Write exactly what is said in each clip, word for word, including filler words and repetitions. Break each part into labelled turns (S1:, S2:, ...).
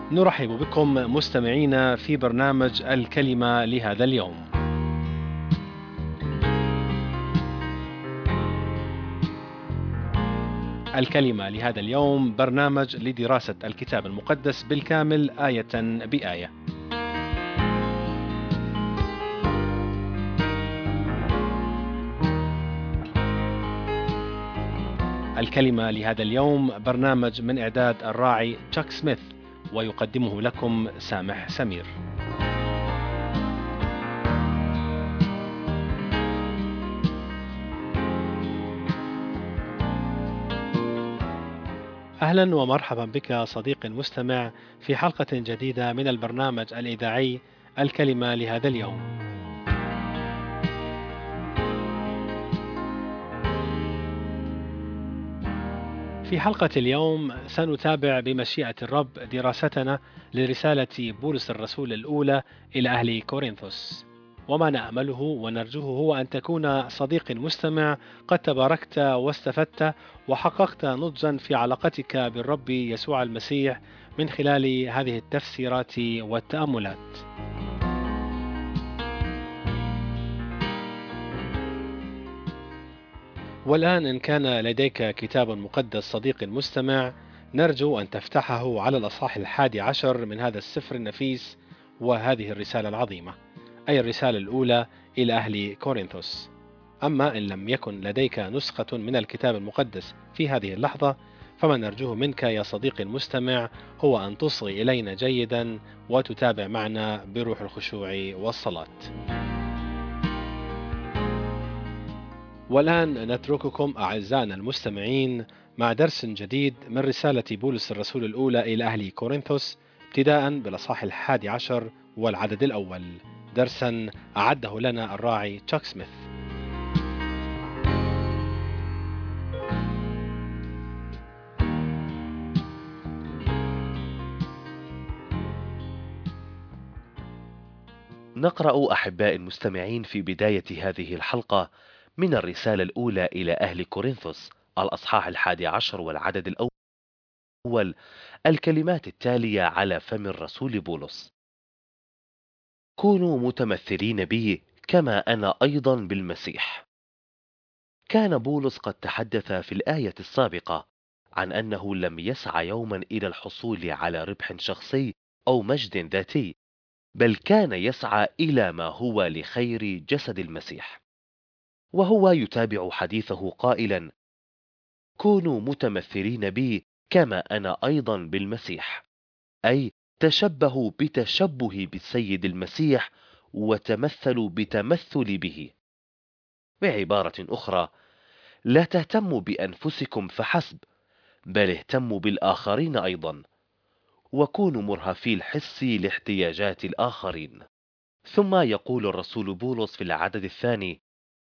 S1: نرحب بكم مستمعينا في برنامج الكلمة لهذا اليوم. الكلمة لهذا اليوم برنامج لدراسة الكتاب المقدس بالكامل آية بآية. الكلمة لهذا اليوم برنامج من إعداد الراعي تشاك سميث، ويقدمه لكم سامح سمير. أهلا ومرحبا بك صديقي المستمع في حلقة جديدة من البرنامج الإذاعي الكلمة لهذا اليوم. في حلقة اليوم سنتابع بمشيئة الرب دراستنا لرسالة بولس الرسول الأولى إلى أهل كورنثوس. وما نأمله ونرجوه هو أن تكون صديق مستمع قد تباركت واستفدت وحققت نضجا في علاقتك بالرب يسوع المسيح من خلال هذه التفسيرات والتأملات. والآن إن كان لديك كتاب مقدس صديقي المستمع، نرجو أن تفتحه على الأصحاح الحادي عشر من هذا السفر النفيس وهذه الرسالة العظيمة، أي الرسالة الأولى إلى أهل كورنثوس. أما إن لم يكن لديك نسخة من الكتاب المقدس في هذه اللحظة، فما نرجوه منك يا صديقي المستمع هو أن تصغي إلينا جيدا وتتابع معنا بروح الخشوع والصلاة. والآن نترككم أعزائنا المستمعين مع درس جديد من رسالة بولس الرسول الأولى إلى أهل كورنثوس، ابتداء بالأصحاح الحادي عشر والعدد الأول، درسا أعده لنا الراعي تشاك سميث.
S2: نقرأ أحباء المستمعين في بداية هذه الحلقة من الرسالة الأولى إلى أهل كورنثوس الأصحاح الحادي عشر والعدد الأول الكلمات التالية على فم الرسول بولس: كونوا متمثلين بي كما أنا أيضا بالمسيح. كان بولس قد تحدث في الآية السابقة عن أنه لم يسعى يوما إلى الحصول على ربح شخصي أو مجد ذاتي، بل كان يسعى إلى ما هو لخير جسد المسيح. وهو يتابع حديثه قائلا: كونوا متمثلين بي كما أنا أيضا بالمسيح، أي تشبهوا بتشبه بالسيد المسيح وتمثلوا بتمثل به. بعبارة أخرى، لا تهتموا بأنفسكم فحسب، بل اهتموا بالآخرين أيضا، وكونوا مرهفي الحس لاحتياجات الآخرين. ثم يقول الرسول بولس في العدد الثاني: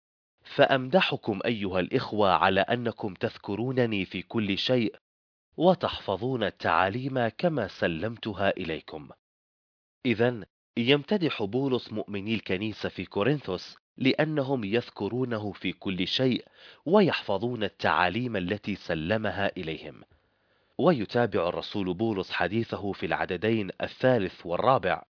S2: فأمدحكم أيها الإخوة على أنكم تذكرونني في كل شيء وتحفظون التعاليم كما سلمتها إليكم. إذن يمتدح بولس مؤمني الكنيسة في كورنثوس لأنهم يذكرونه في كل شيء ويحفظون التعاليم التي سلمها إليهم. ويتابع الرسول بولس حديثه في العددين الثالث والرابع: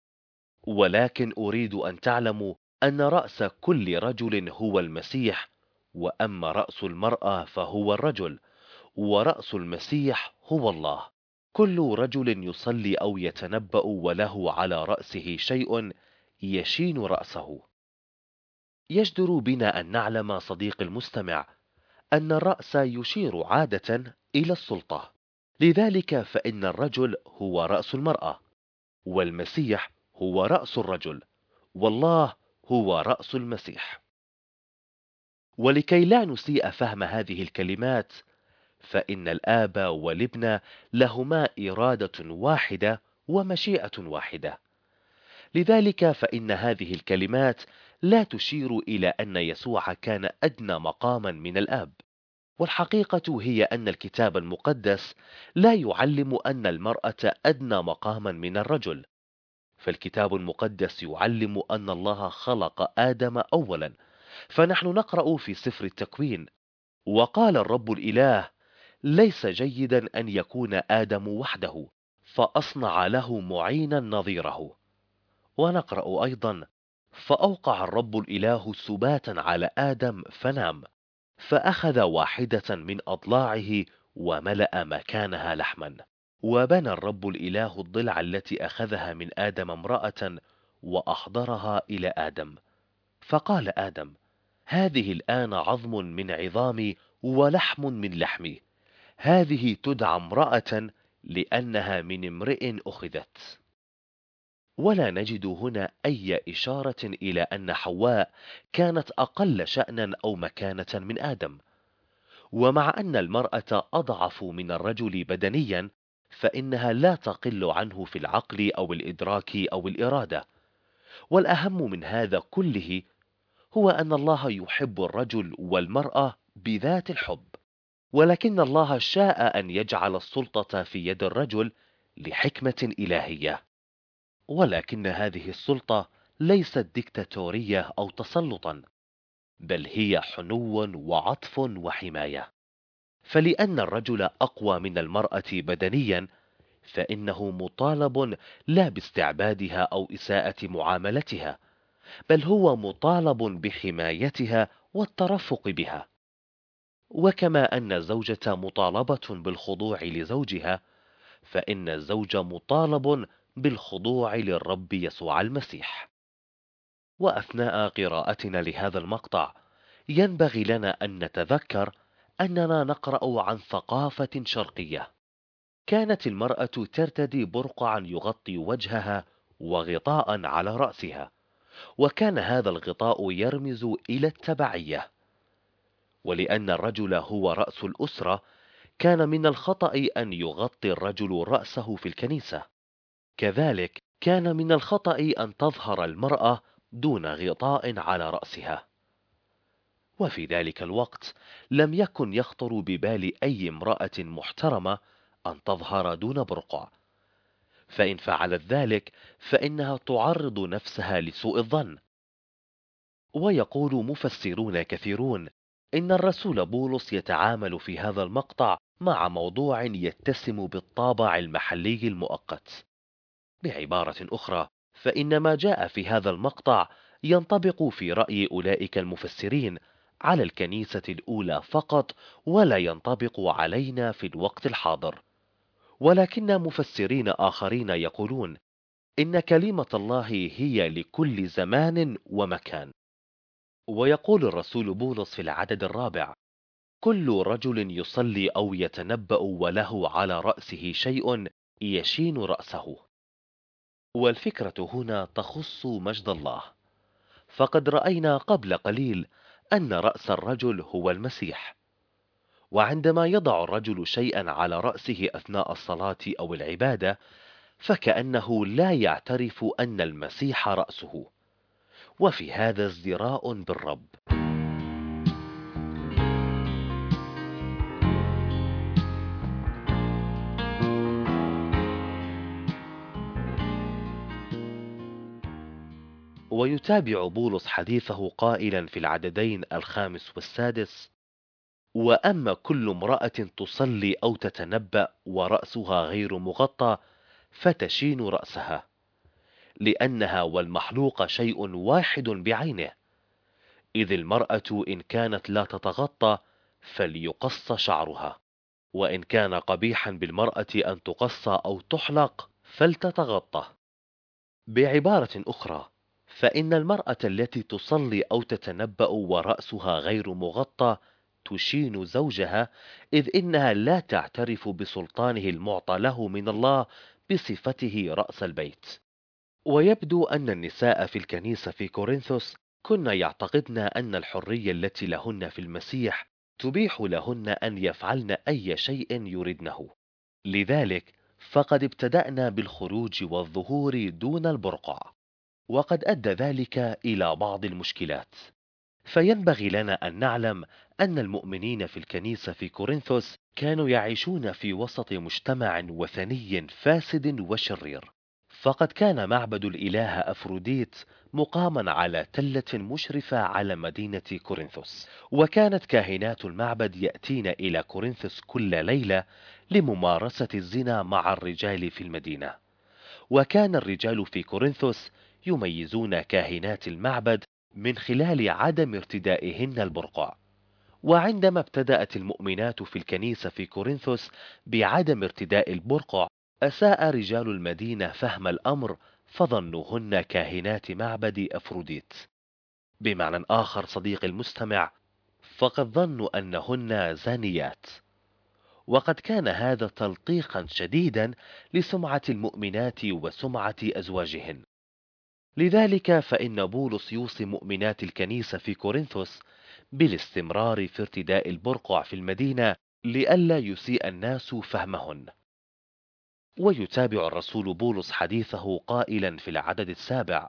S2: ولكن أريد أن تعلموا أن رأس كل رجل هو المسيح، وأما رأس المرأة فهو الرجل، ورأس المسيح هو الله. كل رجل يصلي أو يتنبأ وله على رأسه شيء يشين رأسه. يجدر بنا أن نعلم صديق المستمع أن الرأس يشير عادة إلى السلطة، لذلك فإن الرجل هو رأس المرأة، والمسيح هو رأس الرجل، والله هو رأس المسيح. ولكي لا نسيء فهم هذه الكلمات، فإن الآب والابن لهما إرادة واحدة ومشيئة واحدة. لذلك فإن هذه الكلمات لا تشير إلى أن يسوع كان أدنى مقاما من الآب، والحقيقة هي أن الكتاب المقدس لا يعلم أن المرأة أدنى مقاما من الرجل، فالكتاب المقدس يعلم أن الله خلق آدم أولا. فنحن نقرأ في سفر التكوين: وقال الرب الإله: ليس جيدا أن يكون آدم وحده، فأصنع له معينا نظيره. ونقرأ أيضا: فأوقع الرب الإله سباتا على آدم فنام، فأخذ واحدة من أضلاعه وملأ مكانها لحما. وبنى الرب الإله الضلع التي أخذها من آدم امرأة وأحضرها إلى آدم. فقال آدم: هذه الآن عظم من عظامي ولحم من لحمي، هذه تدعى امرأة لأنها من امرئ أخذت. ولا نجد هنا أي إشارة إلى أن حواء كانت أقل شأنا أو مكانة من آدم. ومع أن المرأة أضعف من الرجل بدنيا، فإنها لا تقل عنه في العقل أو الإدراك أو الإرادة. والأهم من هذا كله هو أن الله يحب الرجل والمرأة بذات الحب، ولكن الله شاء أن يجعل السلطة في يد الرجل لحكمة إلهية. ولكن هذه السلطة ليست ديكتاتورية أو تسلطا، بل هي حنو وعطف وحماية. فلأن الرجل أقوى من المرأة بدنيا، فإنه مطالب لا باستعبادها أو إساءة معاملتها، بل هو مطالب بحمايتها والترفق بها. وكما أن الزوجة مطالبة بالخضوع لزوجها، فإن الزوج مطالب بالخضوع للرب يسوع المسيح. وأثناء قراءتنا لهذا المقطع ينبغي لنا أن نتذكر أننا نقرأ عن ثقافة شرقية. كانت المرأة ترتدي برقعا يغطي وجهها وغطاء على رأسها، وكان هذا الغطاء يرمز إلى التبعية. ولأن الرجل هو رأس الأسرة، كان من الخطأ أن يغطي الرجل رأسه في الكنيسة. كذلك كان من الخطأ أن تظهر المرأة دون غطاء على رأسها. وفي ذلك الوقت لم يكن يخطر ببال أي امرأة محترمة أن تظهر دون برقع، فإن فعلت ذلك فإنها تعرض نفسها لسوء الظن. ويقول مفسرون كثيرون إن الرسول بولس يتعامل في هذا المقطع مع موضوع يتسم بالطابع المحلي المؤقت. بعبارة أخرى، فإن ما جاء في هذا المقطع ينطبق في رأي أولئك المفسرين على الكنيسة الأولى فقط، ولا ينطبق علينا في الوقت الحاضر. ولكن مفسرين آخرين يقولون إن كلمة الله هي لكل زمان ومكان. ويقول الرسول بولس في العدد الرابع: كل رجل يصلي أو يتنبأ وله على رأسه شيء يشين رأسه. والفكرة هنا تخص مجد الله، فقد رأينا قبل قليل أن رأس الرجل هو المسيح. وعندما يضع الرجل شيئا على رأسه أثناء الصلاة أو العبادة، فكأنه لا يعترف أن المسيح رأسه. وفي هذا ازدراء بالرب. ويتابع بولس حديثه قائلا في العددين الخامس والسادس: وأما كل امرأة تصلي أو تتنبأ ورأسها غير مغطى فتشين رأسها، لأنها والمحلوق شيء واحد بعينه. إذ المرأة إن كانت لا تتغطى فليقص شعرها، وإن كان قبيحا بالمرأة أن تقص أو تحلق فلتتغطى. بعبارة أخرى، فإن المرأة التي تصلي أو تتنبأ ورأسها غير مغطى تشين زوجها، إذ إنها لا تعترف بسلطانه المعطى له من الله بصفته رأس البيت. ويبدو أن النساء في الكنيسة في كورنثوس كن يعتقدن أن الحرية التي لهن في المسيح تبيح لهن أن يفعلن أي شيء يردنه. لذلك فقد ابتدأنا بالخروج والظهور دون البرقع، وقد أدى ذلك إلى بعض المشكلات. فينبغي لنا أن نعلم أن المؤمنين في الكنيسة في كورنثوس كانوا يعيشون في وسط مجتمع وثني فاسد وشرير، فقد كان معبد الإلهة أفروديت مقاما على تلة مشرفة على مدينة كورنثوس، وكانت كاهنات المعبد يأتين إلى كورنثوس كل ليلة لممارسة الزنا مع الرجال في المدينة. وكان الرجال في كورنثوس يميزون كاهنات المعبد من خلال عدم ارتدائهن البرقع. وعندما ابتدأت المؤمنات في الكنيسة في كورنثوس بعدم ارتداء البرقع، أساء رجال المدينة فهم الأمر فظنوهن كاهنات معبد أفروديت. بمعنى آخر صديق المستمع، فقد ظنوا أنهن زانيات. وقد كان هذا تلطيخا شديدا لسمعة المؤمنات وسمعة أزواجهن. لذلك فإن بولس يوصي مؤمنات الكنيسة في كورنثوس بالاستمرار في ارتداء البرقع في المدينة لئلا يسيء الناس فهمهن. ويتابع الرسول بولس حديثه قائلا في العدد السابع: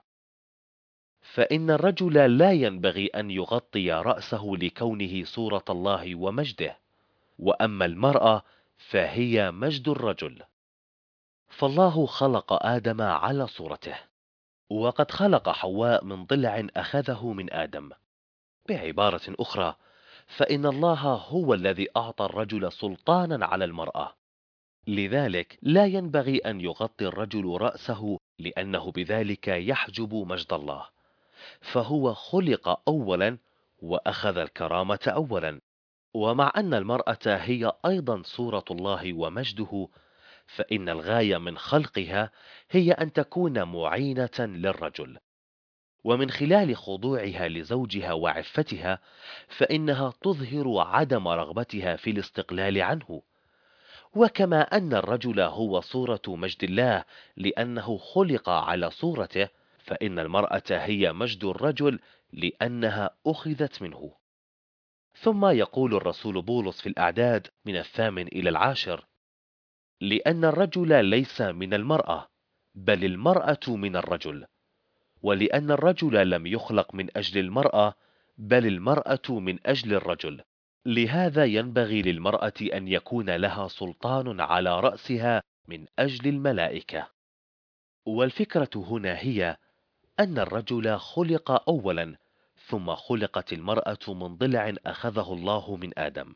S2: فإن الرجل لا ينبغي أن يغطي رأسه لكونه صورة الله ومجده، وأما المرأة فهي مجد الرجل. فالله خلق آدم على صورته، وقد خلق حواء من ضلع أخذه من آدم. بعبارة أخرى، فإن الله هو الذي أعطى الرجل سلطانا على المرأة. لذلك لا ينبغي أن يغطي الرجل رأسه، لأنه بذلك يحجب مجد الله، فهو خلق أولا وأخذ الكرامة أولا. ومع أن المرأة هي أيضا صورة الله ومجده، فإن الغاية من خلقها هي أن تكون معينة للرجل، ومن خلال خضوعها لزوجها وعفتها فإنها تظهر عدم رغبتها في الاستقلال عنه. وكما أن الرجل هو صورة مجد الله لأنه خلق على صورته، فإن المرأة هي مجد الرجل لأنها أخذت منه. ثم يقول الرسول بولس في الأعداد من الثامن إلى العاشر: لأن الرجل ليس من المرأة، بل المرأة من الرجل، ولأن الرجل لم يخلق من أجل المرأة، بل المرأة من أجل الرجل. لهذا ينبغي للمرأة أن يكون لها سلطان على رأسها من أجل الملائكة. والفكرة هنا هي أن الرجل خلق أولا، ثم خلقت المرأة من ضلع أخذه الله من آدم.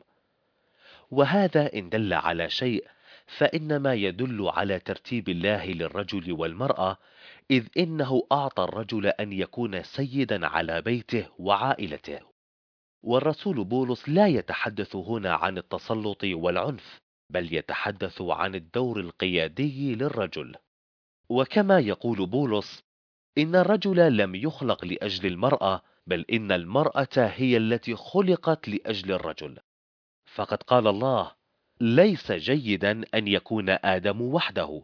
S2: وهذا إن دل على شيء فإنما يدل على ترتيب الله للرجل والمرأة، إذ إنه أعطى الرجل أن يكون سيدا على بيته وعائلته. والرسول بولس لا يتحدث هنا عن التسلط والعنف، بل يتحدث عن الدور القيادي للرجل. وكما يقول بولس: إن الرجل لم يخلق لأجل المرأة، بل إن المرأة هي التي خلقت لأجل الرجل. فقد قال الله: ليس جيدا أن يكون آدم وحده،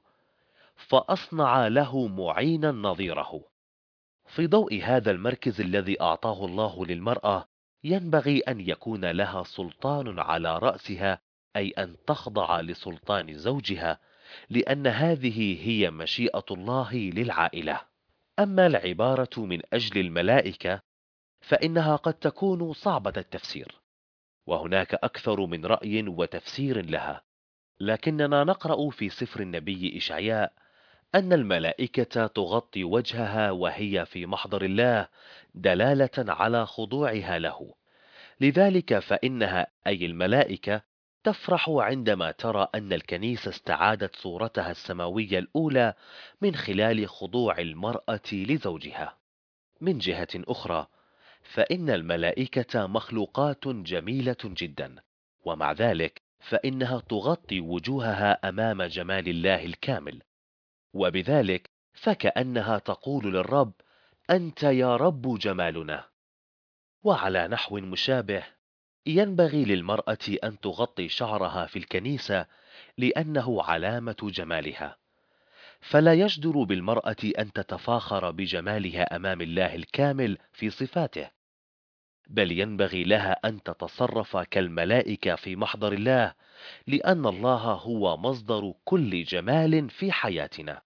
S2: فأصنع له معينا نظيره. في ضوء هذا المركز الذي أعطاه الله للمرأة، ينبغي أن يكون لها سلطان على رأسها، أي أن تخضع لسلطان زوجها، لأن هذه هي مشيئة الله للعائلة. أما العبارة من أجل الملائكة فإنها قد تكون صعبة التفسير، وهناك أكثر من رأي وتفسير لها، لكننا نقرأ في سفر النبي إشعياء أن الملائكة تغطي وجهها وهي في محضر الله، دلالة على خضوعها له. لذلك فإنها أي الملائكة تفرح عندما ترى أن الكنيسة استعادت صورتها السماوية الأولى من خلال خضوع المرأة لزوجها. من جهة أخرى فإن الملائكة مخلوقات جميلة جدا، ومع ذلك فإنها تغطي وجوهها أمام جمال الله الكامل، وبذلك فكأنها تقول للرب: أنت يا رب جمالنا. وعلى نحو مشابه ينبغي للمرأة أن تغطي شعرها في الكنيسة، لأنه علامة جمالها، فلا يجدر بالمرأة أن تتفاخر بجمالها أمام الله الكامل في صفاته، بل ينبغي لها أن تتصرف كالملائكة في محضر الله، لأن الله هو مصدر كل جمال في حياتنا.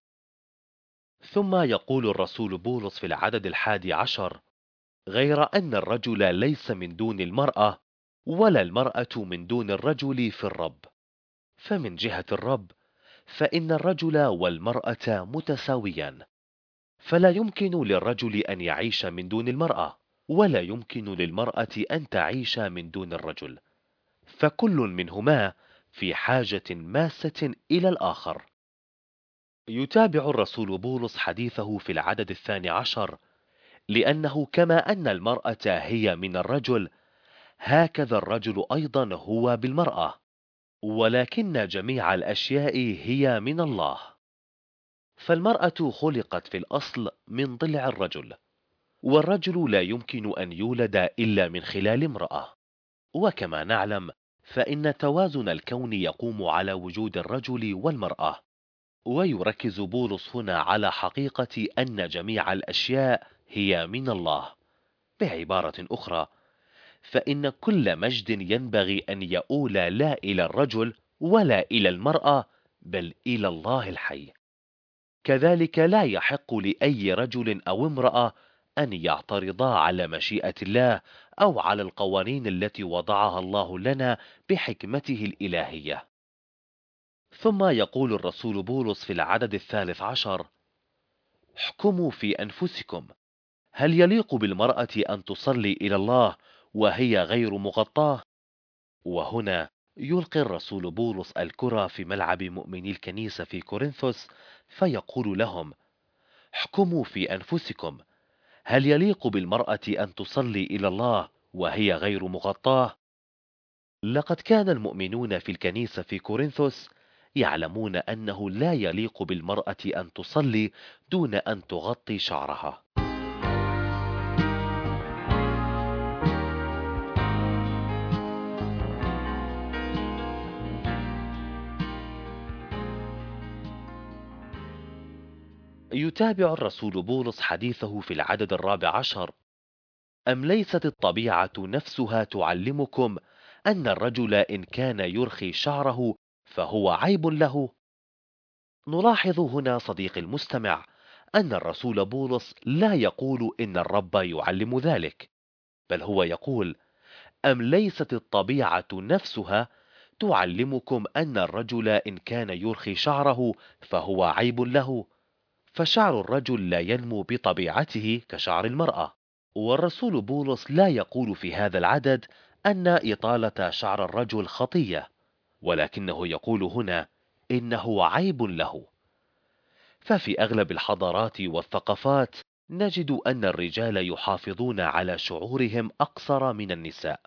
S2: ثم يقول الرسول بولس في العدد الحادي عشر: غير أن الرجل ليس من دون المرأة، ولا المرأة من دون الرجل في الرب. فمن جهة الرب فإن الرجل والمرأة متساويان، فلا يمكن للرجل أن يعيش من دون المرأة، ولا يمكن للمرأة أن تعيش من دون الرجل، فكل منهما في حاجة ماسة إلى الآخر. يتابع الرسول بولس حديثه في العدد الثاني عشر: لأنه كما أن المرأة هي من الرجل، هكذا الرجل أيضا هو بالمرأة، ولكن جميع الأشياء هي من الله. فالمرأة خلقت في الأصل من ضلع الرجل، والرجل لا يمكن أن يولد إلا من خلال امرأة. وكما نعلم، فإن توازن الكون يقوم على وجود الرجل والمرأة. ويركز بولس هنا على حقيقة أن جميع الأشياء هي من الله. بعبارة أخرى، فإن كل مجد ينبغي أن يؤول لا إلى الرجل ولا إلى المرأة، بل إلى الله الحي. كذلك لا يحق لأي رجل أو امرأة أن يعترضا على مشيئة الله أو على القوانين التي وضعها الله لنا بحكمته الإلهية. ثم يقول الرسول بولس في العدد الثالث عشر: احكموا في أنفسكم، هل يليق بالمرأة أن تصلي إلى الله وهي غير مغطاة؟ وهنا يلقي الرسول بولس الكرة في ملعب مؤمني الكنيسة في كورنثوس، فيقول لهم: احكموا في أنفسكم، هل يليق بالمرأة أن تصلي إلى الله وهي غير مغطاة؟ لقد كان المؤمنون في الكنيسة في كورنثوس يعلمون أنه لا يليق بالمرأة أن تصلي دون أن تغطي شعرها. يتابع الرسول بولس حديثه في العدد الرابع عشر: أم ليست الطبيعة نفسها تعلمكم أن الرجل إن كان يرخي شعره فهو عيب له؟ نلاحظ هنا صديقي المستمع أن الرسول بولس لا يقول إن الرب يعلم ذلك، بل هو يقول: أم ليست الطبيعة نفسها تعلمكم أن الرجل إن كان يرخي شعره فهو عيب له؟ فشعر الرجل لا ينمو بطبيعته كشعر المرأة. والرسول بولس لا يقول في هذا العدد أن إطالة شعر الرجل خطية، ولكنه يقول هنا إنه عيب له. ففي أغلب الحضارات والثقافات نجد أن الرجال يحافظون على شعورهم أقصر من النساء،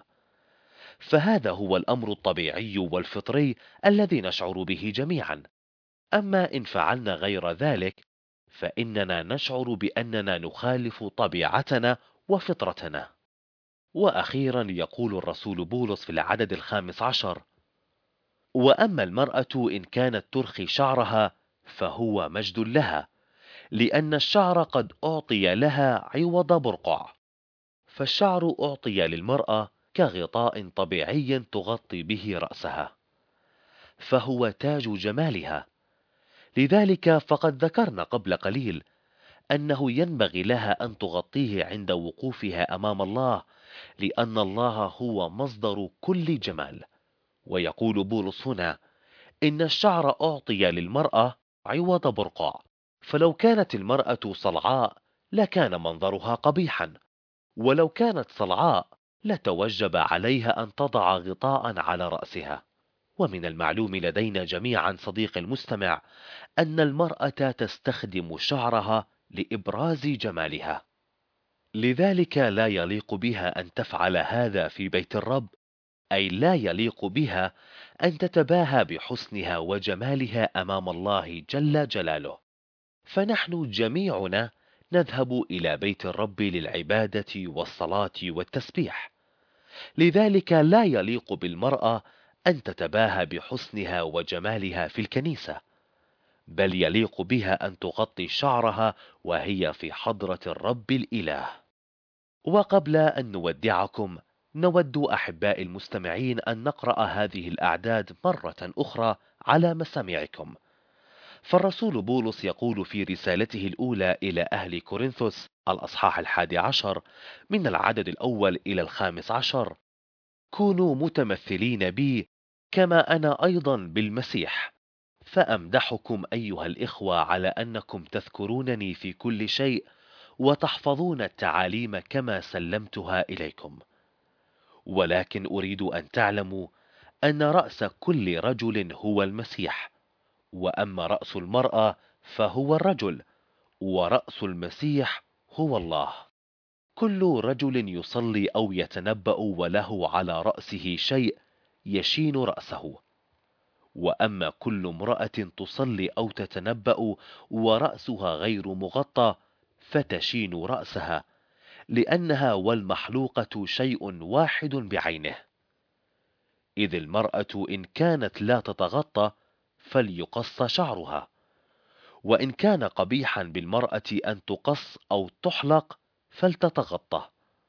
S2: فهذا هو الأمر الطبيعي والفطري الذي نشعر به جميعا. أما إن فعلنا غير ذلك فإننا نشعر بأننا نخالف طبيعتنا وفطرتنا. وأخيرا يقول الرسول بولس في العدد الخامس عشر: وأما المرأة إن كانت ترخي شعرها فهو مجد لها، لأن الشعر قد أعطي لها عوض برقع. فالشعر أعطي للمرأة كغطاء طبيعي تغطي به رأسها، فهو تاج جمالها. لذلك فقد ذكرنا قبل قليل أنه ينبغي لها أن تغطيه عند وقوفها أمام الله، لأن الله هو مصدر كل جمال. ويقول بولس هنا إن الشعر أعطي للمرأة عوض برقع، فلو كانت المرأة صلعاء لكان منظرها قبيحا، ولو كانت صلعاء لتوجب عليها أن تضع غطاء على رأسها. ومن المعلوم لدينا جميعا صديق المستمع أن المرأة تستخدم شعرها لإبراز جمالها، لذلك لا يليق بها أن تفعل هذا في بيت الرب، أي لا يليق بها أن تتباهى بحسنها وجمالها أمام الله جل جلاله. فنحن جميعنا نذهب إلى بيت الرب للعبادة والصلاة والتسبيح، لذلك لا يليق بالمرأة أن تتباهى بحسنها وجمالها في الكنيسة، بل يليق بها أن تغطي شعرها وهي في حضرة الرب الإله. وقبل أن نودعكم نود أحباء المستمعين أن نقرأ هذه الأعداد مرة أخرى على مسامعكم. فالرسول بولس يقول في رسالته الأولى إلى أهل كورنثوس الأصحاح الحادي عشر من العدد الأول إلى الخامس عشر: كونوا متمثلين بي كما أنا أيضا بالمسيح، فأمدحكم أيها الإخوة على أنكم تذكرونني في كل شيء وتحفظون التعاليم كما سلمتها إليكم. ولكن أريد أن تعلموا أن رأس كل رجل هو المسيح، وأما رأس المرأة فهو الرجل، ورأس المسيح هو الله. كل رجل يصلي أو يتنبأ وله على رأسه شيء يشين رأسه، وأما كل امرأة تصلي أو تتنبأ ورأسها غير مغطى فتشين رأسها، لأنها والمحلوقة شيء واحد بعينه. إذ المرأة إن كانت لا تتغطى فليقص شعرها، وإن كان قبيحا بالمرأة أن تقص أو تحلق فلتتغطى.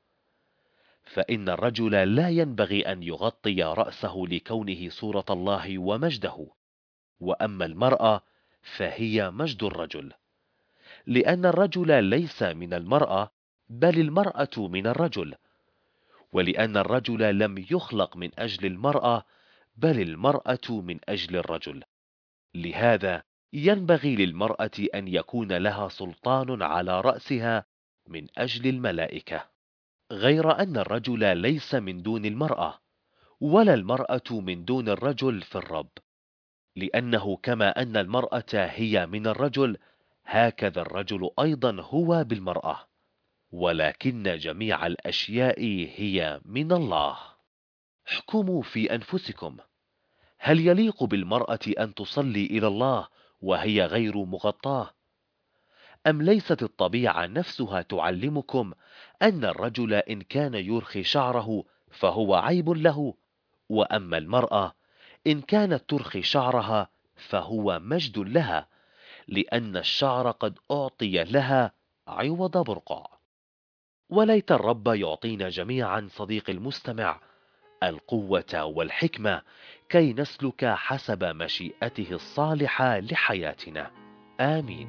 S2: فإن الرجل لا ينبغي أن يغطي رأسه لكونه صورة الله ومجده، وأما المرأة فهي مجد الرجل، لأن الرجل ليس من المرأة بل المرأة من الرجل، ولأن الرجل لم يخلق من أجل المرأة بل المرأة من أجل الرجل. لهذا ينبغي للمرأة أن يكون لها سلطان على رأسها من أجل الملائكة، غير أن الرجل ليس من دون المرأة ولا المرأة من دون الرجل في الرب، لأنه كما أن المرأة هي من الرجل هكذا الرجل أيضا هو بالمرأة، ولكن جميع الأشياء هي من الله. احكموا في أنفسكم، هل يليق بالمرأة أن تصلي إلى الله وهي غير مغطاة؟ أم ليست الطبيعة نفسها تعلمكم أن الرجل إن كان يرخي شعره فهو عيب له، وأما المرأة إن كانت ترخي شعرها فهو مجد لها، لأن الشعر قد أعطي لها عوض برقع. وليت الرب يعطينا جميعا صديق المستمع القوة والحكمة كي نسلك حسب مشيئته الصالحة لحياتنا. آمين.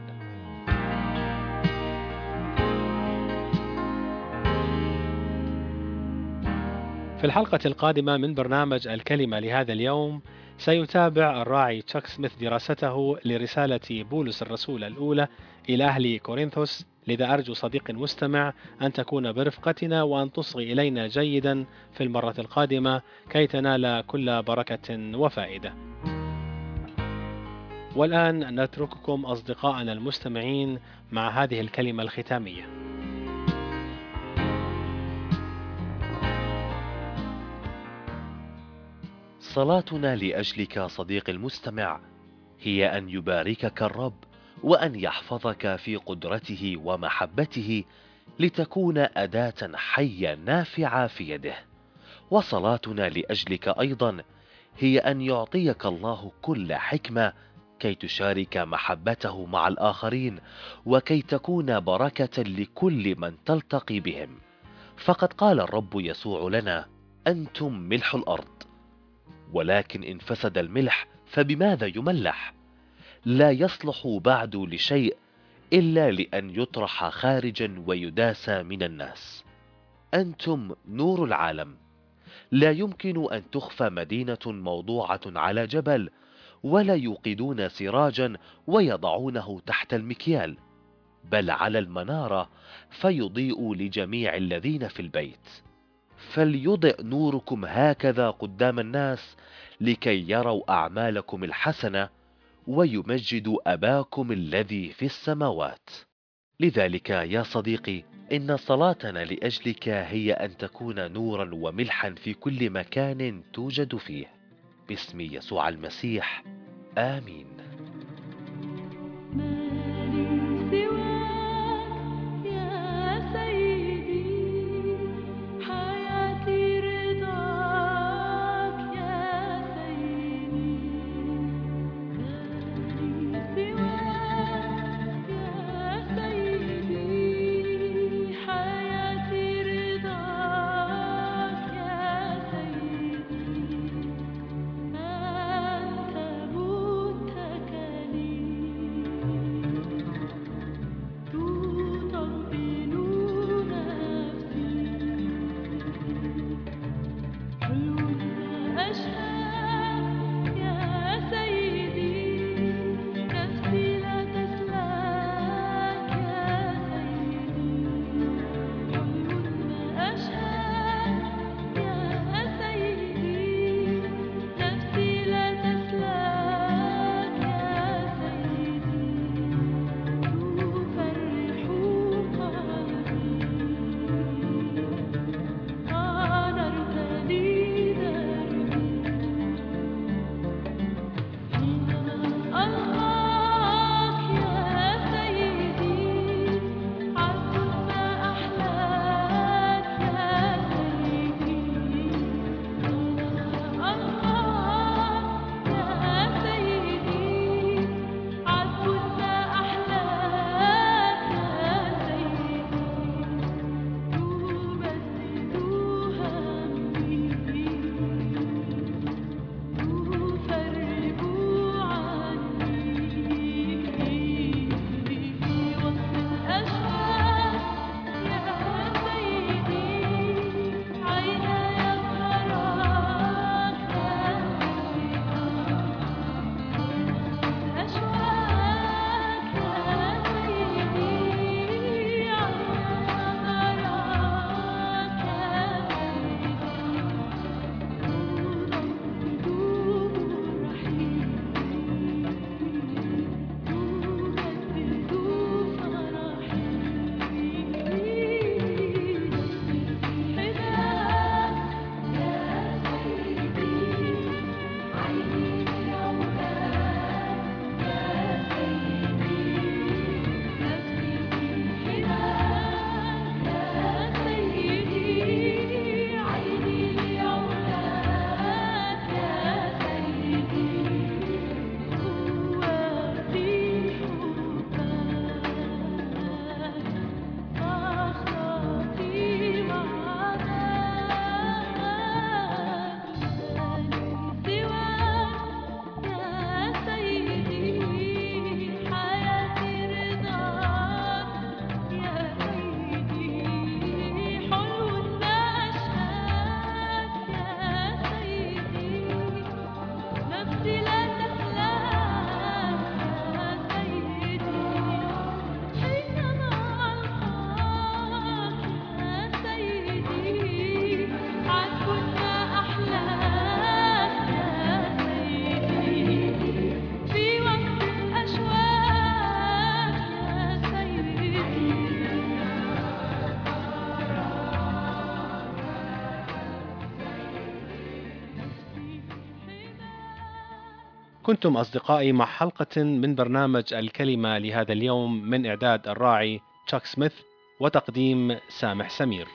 S1: في الحلقة القادمة من برنامج الكلمة لهذا اليوم سيتابع الراعي تشاك سميث دراسته لرسالة بولس الرسول الأولى إلى أهل كورنثوس. لذا أرجو صديق مستمع أن تكون برفقتنا وأن تصغي إلينا جيدا في المرة القادمة كي تنال كل بركة وفائدة. والآن نترككم أصدقائنا المستمعين مع هذه الكلمة الختامية.
S2: صلاتنا لأجلك صديق المستمع هي أن يباركك الرب وأن يحفظك في قدرته ومحبته لتكون أداة حية نافعة في يده. وصلاتنا لأجلك أيضا هي أن يعطيك الله كل حكمة كي تشارك محبته مع الآخرين وكي تكون بركة لكل من تلتقي بهم. فقد قال الرب يسوع لنا: أنتم ملح الأرض. ولكن إن فسد الملح فبماذا يملح؟ لا يصلح بعد لشيء إلا لأن يطرح خارجا ويداس من الناس. أنتم نور العالم. لا يمكن أن تخفى مدينة موضوعة على جبل ولا يوقدون سراجا ويضعونه تحت المكيال، بل على المنارة فيضيء لجميع الذين في البيت. فليضئ نوركم هكذا قدام الناس لكي يروا أعمالكم الحسنة ويمجدوا أباكم الذي في السماوات. لذلك يا صديقي، إن صلاتنا لأجلك هي أن تكون نورا وملحا في كل مكان توجد فيه، باسم يسوع المسيح. آمين.
S3: ما لي سواك يا سيدي، حياتي رضاك يا سيدي. ما لي سواك يا سيدي، حياتي رضاك يا سيدي. أنت
S1: كنتم أصدقائي مع حلقة من برنامج الكلمة لهذا اليوم من إعداد الراعي تشاك سميث وتقديم سامح سمير.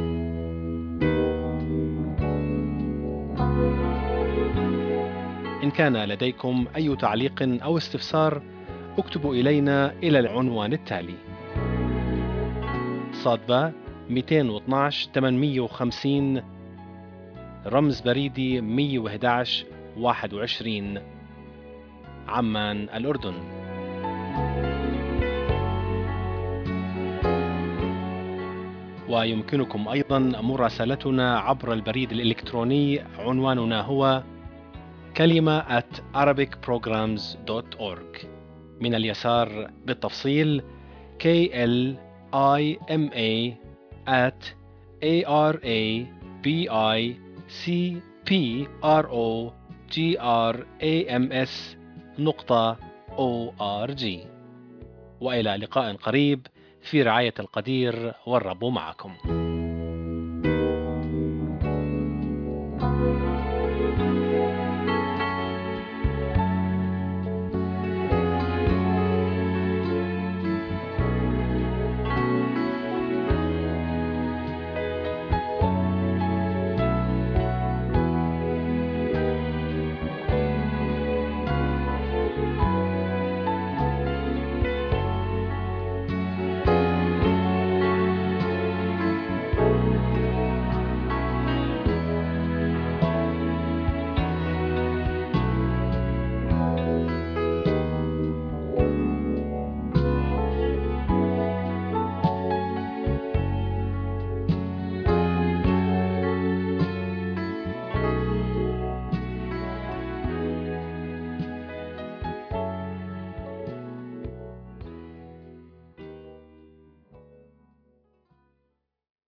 S1: إن كان لديكم أي تعليق أو استفسار اكتبوا إلينا إلى العنوان التالي: صادبة مئتين واثناشر ثمانمئة وخمسين، رمز بريدي مئة وأحد عشر واحد وعشرين، عمان الأردن. ويمكنكم أيضا مراسلتنا عبر البريد الإلكتروني، عنواننا هو كلمة at arabic programs dot org. من اليسار بالتفصيل K L I M A at A R A B I C P R O G R A M S نقطة O R G. وإلى لقاء قريب في رعاية القدير، والرب معكم.